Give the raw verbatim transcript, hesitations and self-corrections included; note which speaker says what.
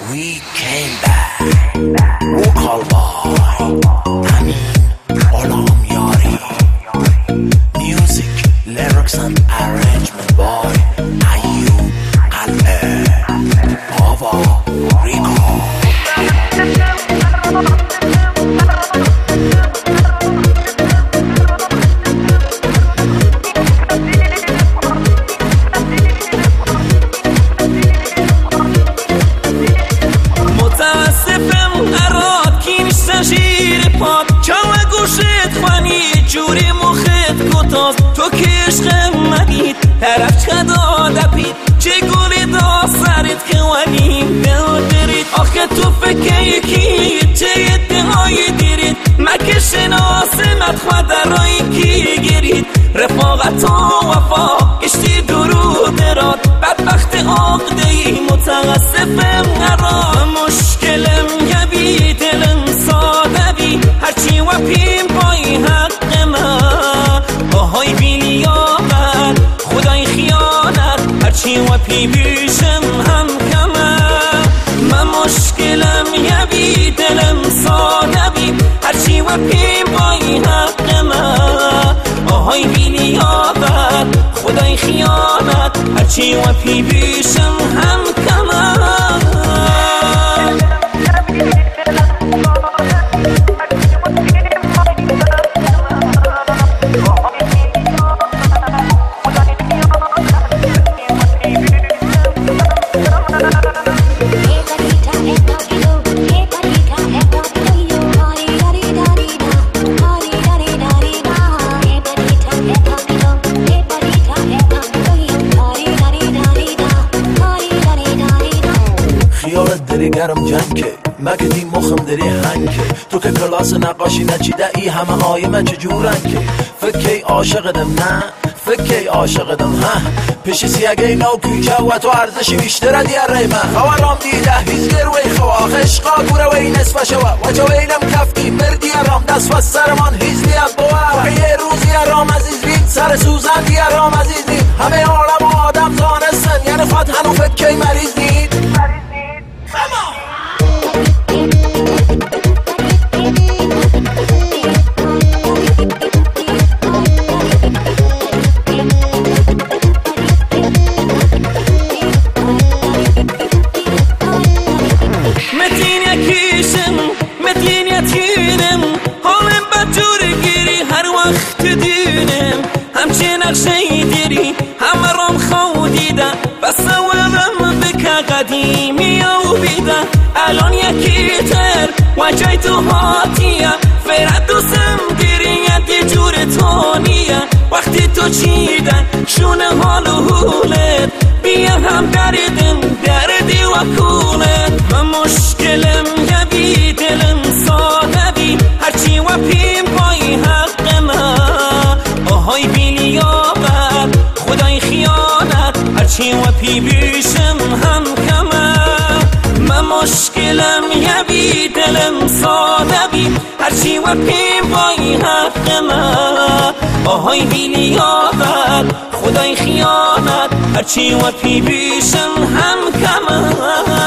Speaker 1: We came back Vocal boy Amin Olam Yari Music, lyrics and arrangement boy Ayub Qal'e Baba Rico
Speaker 2: جوری مخت کتاز تو که عشق مدید طرف چدا دپید چه گولی دا سرت که ولیم دل درید آخه تو فکر یکی چه ادعای دیرید مکه شناسمت خودرایی کی گرید رفاقت و وفا اشتی درود راد بدبخت عقدهی متاسفم قرار مشکلم یبی دلم ساده بی هرچی و پیم پای حق آهای بینی یاور خدای خیانت هرچی و پی بیشم هم کمه من مشکلم یبی دلم ساده بی هرچی و پی بای حق من آهای بینی یاور خدای خیانت هرچی و پی بیشم هم کمه
Speaker 1: گرم جنگه مگه دی مخم داری هنگه تو که کلاس نقاشی نچیده ای همه های من چجورن که فکر عاشقدم نه فکر عاشقدم ها پیش سیاگه نو کوچه و تو ارزشی بیشتر دیاره من خوارم دیده هیزگر وی خواه عشقا گوره وی نصفه شوا و جو اینم کفتی مردی ارام دست و سرمان هیزلی ام بوا و یه روزی ارام عزیز بید سر سوزن دی ارام عزیز بید همه عالم آدم زانستن یعنی خود هنو فکر مریض بید
Speaker 2: همه رام خودیده بس ولم بک قدیمی و بیده الان یکی تر و جای تو هاتیه فرد دوستم دیریت جور تانیه وقتی تو چیدن شونه حال و حولت بیا هم دردم دردی و کولت من مشکلم یبی دلم ساده بی هرچی و پیم پای حق من آهای بینی یاور خدای خیانت هرچی و پی بیشم هم کمه من مشکلم یبی دلم ساده بی هرچی و پی بای حق من آهای بینی یاور خدای خیانت هرچی و پی بیشم هم کمه